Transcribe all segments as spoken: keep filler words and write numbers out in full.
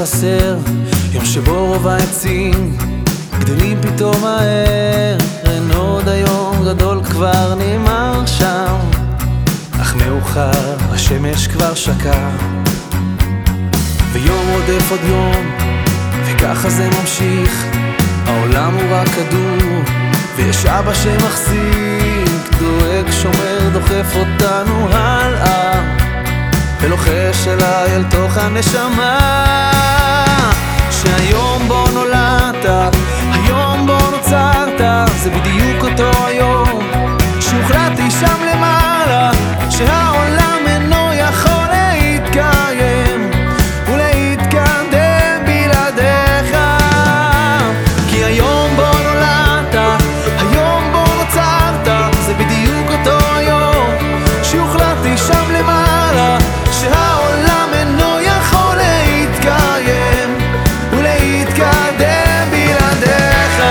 חסר, יום שבו רוב העצים גדלים פתאום מהר. אין עוד היום גדול כבר נאמר שם, אך מאוחר השמש כבר שקע, ויום רודף עוד יום, וככה זה ממשיך. העולם הוא רק כדור, ויש אבא שמחזיק, דואג, שומר, דוחף אותנו הלאה, ולוחש אליי אל תוך הנשמה, שהיום בו נולדת, היום בו נוצרת, זה בדיוק אותו היום שהוחלטתי שם למעלה, שהעולם אינו יכול להתקיים ולהתקדם בלעדיך. כי היום בו נולדת, היום בו נוצרת, זה בדיוק אותו היום שהוחלטתי שם למעלה, שהעולם אינו יכול להתקיים ולהתקדם בלעדיך.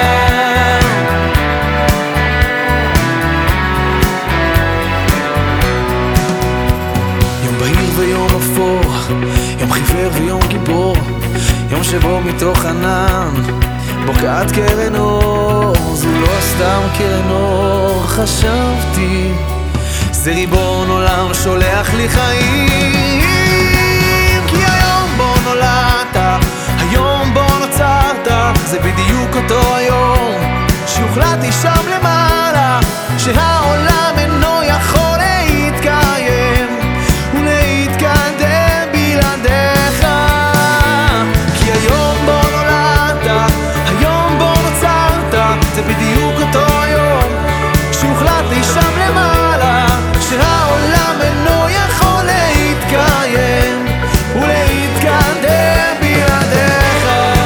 יום בהיר ויום אפור, יום חיוור ויום גיבור, יום שבו מתוך ענן בוקעת קרן אור. זו לא סתם קרן אור, חשבתי זה ריבון עולם שולח לי חיים. כי היום בו נולדת, היום בו נוצרת, זה בדיוק אותו היום שהוחלטתי שם למעלה, שהעולם אינו יכול להתקיים ולהתקדם בלעדיך. כי היום בו נולדת, היום בו נוצרת, זה בדיוק אותו היום שהוחלטתי שם למעלה, שהעולם אינו יכול להתקיים ולהתקדם בלעדיך.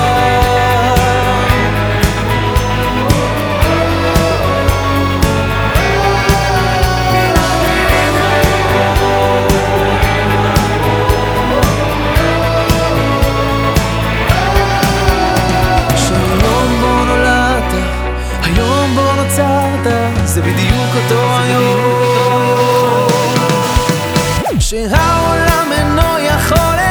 שהיום בו נולדת, היום בו נוצרת, זה בדיוק אותו היום שהעולם אינו יכול